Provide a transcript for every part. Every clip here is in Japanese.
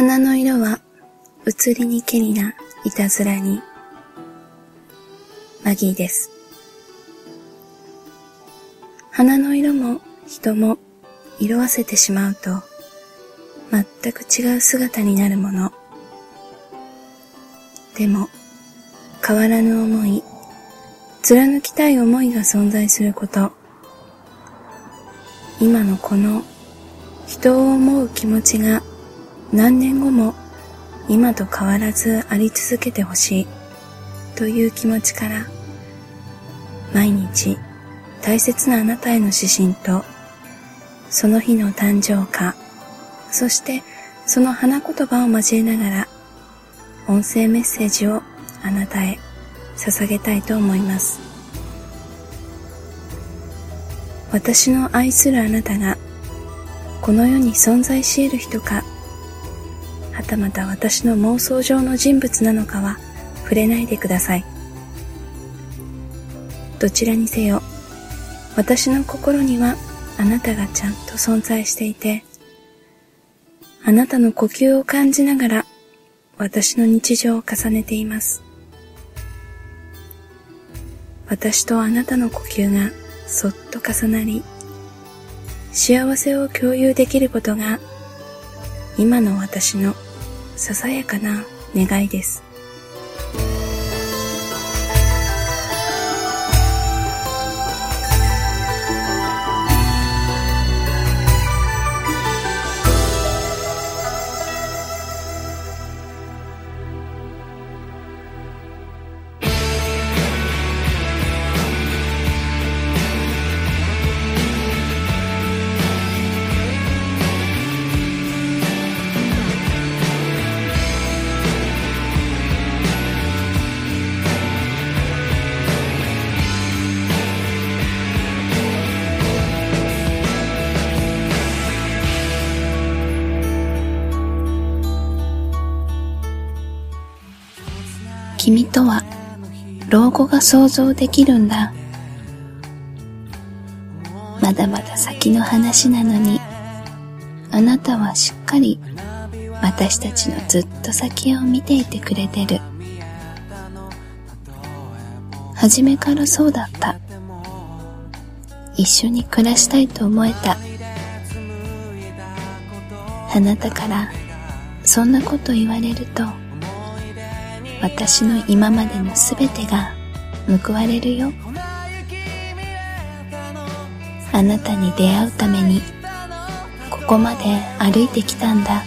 花の色は移りにけりないたずらに。マギーです。花の色も人も色あせてしまうと全く違う姿になるもの。でも変わらぬ思い、貫きたい思いが存在すること。今のこの人を思う気持ちが何年後も今と変わらずあり続けてほしいという気持ちから、毎日大切なあなたへの指針と、その日の誕生花、そしてその花言葉を交えながら音声メッセージをあなたへ捧げたいと思います。私の愛するあなたがこの世に存在し得る人か、はたまた私の妄想上の人物なのかは触れないでください。どちらにせよ、私の心にはあなたがちゃんと存在していて、あなたの呼吸を感じながら私の日常を重ねています。私とあなたの呼吸がそっと重なり、幸せを共有できることが今の私のささやかな願いです。君とは老後が想像できるんだ。まだまだ先の話なのに、あなたはしっかり私たちのずっと先を見ていてくれてる。初めからそうだった。一緒に暮らしたいと思えた。あなたからそんなこと言われると、私の今までのすべてが報われるよ。あなたに出会うためにここまで歩いてきたんだ。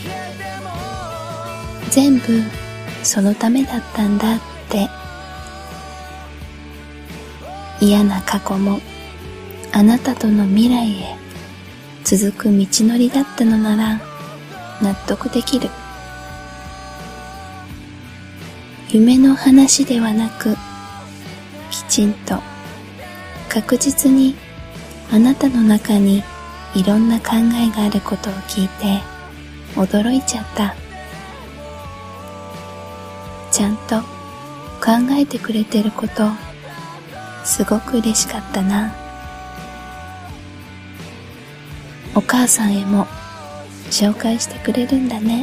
全部そのためだったんだって。嫌な過去もあなたとの未来へ続く道のりだったのなら納得できる。夢の話ではなく、きちんと確実にあなたの中にいろんな考えがあることを聞いて驚いちゃった。ちゃんと考えてくれてること、すごく嬉しかったな。お母さんへも紹介してくれるんだね。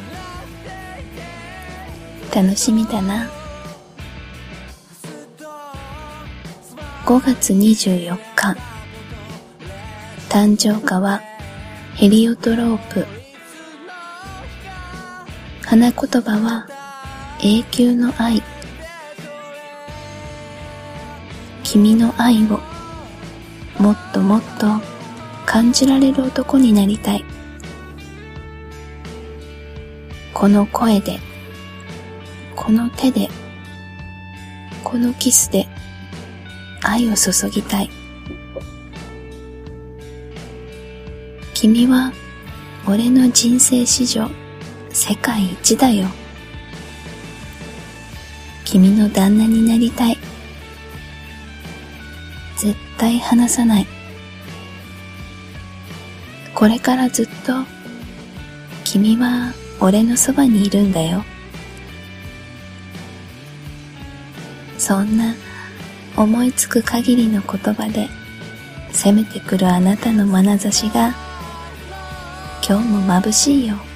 楽しみだな。5月24日、誕生花はヘリオトロープ。花言葉は永久の愛。君の愛をもっともっと感じられる男になりたい。この声で、この手で、このキスで愛を注ぎたい。君は俺の人生史上世界一だよ。君の旦那になりたい。絶対離さない。これからずっと君は俺のそばにいるんだよ。そんな思いつく限りの言葉で攻めてくるあなたの眼差しが今日も眩しいよ。